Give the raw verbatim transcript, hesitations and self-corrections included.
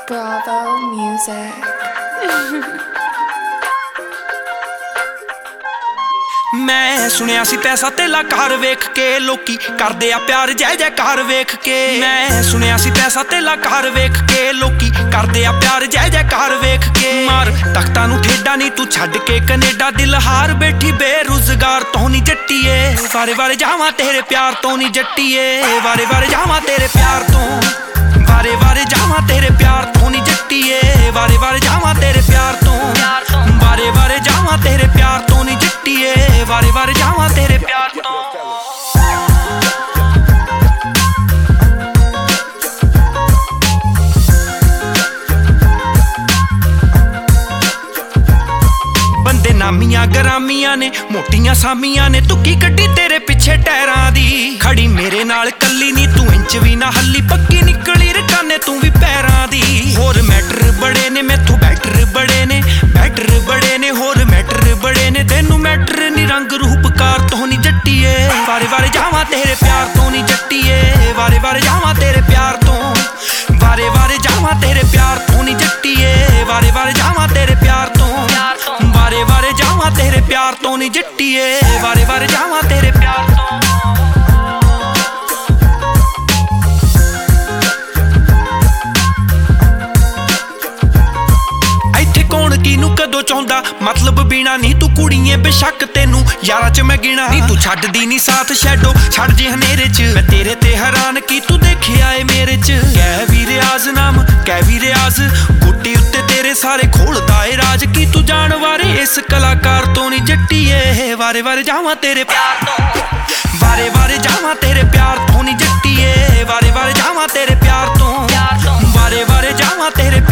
Bravo Music. मैं सुनिया सी पैसा तेला घर वेख के लोकी करदे आ प्यार जय जयकार वेख के। मैं सुनिया सी पैसा तेला घर वेख के लोकी करदे आ प्यार जय जयकार वेख के। मार तख्तां नूं ठेडा नी तू छड्ड के कनेडा दिल हार बैठी बेरोजगार तो नी जट्टीए। वारे वारे जावां तेरे प्यार तो नी जट्टीए। वारे वारे जावां तेरे प्यार तो वारे वारे जावां तेरे प्यार तो नी जट्टीए। वारे वारे जावां तेरे प्यार तो वारे वारे जावां तेरे प्यार तो नी जट्टीए। वारे वारे जावां तेरे प्यार तो। बंदे नामियां गरामियां ने मोटियां सामियां ने तुकी कड्डी तेरे पिछे टैरां दी। खड़ी मेरे नाल कल्ली नी तू इंच भी ना हल्ली पक्की निकली रकाने तू भी पैरां दी। होर मैटर बड़े ने मैथों बैटर बड़े ने बैटर बड़े ने होर मैटर बड़े ने तेनू मैटर नी रंग रूपकार तो नी जट्टीए। वारे वारे जावां तेरे प्यार तो नी जट्टीए। वारे वारे जावां तेरे प्यार तो वारे वारे जावां तेरे प्यार तो नी जट्टीए। वारे वारे जावां तेरे प्यार तो वारे वारे जावां तेरे प्यार तो नी जट्टीए। वारे वारे जावां तेरे प्यार तो। इत्थे कौन कीनू कदों चाहुंदा मतलब बीना नी तू कुड़िए बेशक तेनू यारां च मैं गिना नी तू छड्डदी नी साथ शैडो छड्ड जे हनेरे च। मैं तेरे ते हैरान की तू देखिया ए मेरे च। कै भी रियाज नाम कै भी रियाज गुट्टी उत्ते तेरे सारे खोलदा ए राज की तू जान वारे इस कलाकार तो नी जट्टीए। वारे वारे जावां तेरे प्यार तो वारे वारे जावां तेरे प्यार तो नी जट्टीए। वारे वारे जावां तेरे प्यार तो वारे वारे जावां तेरे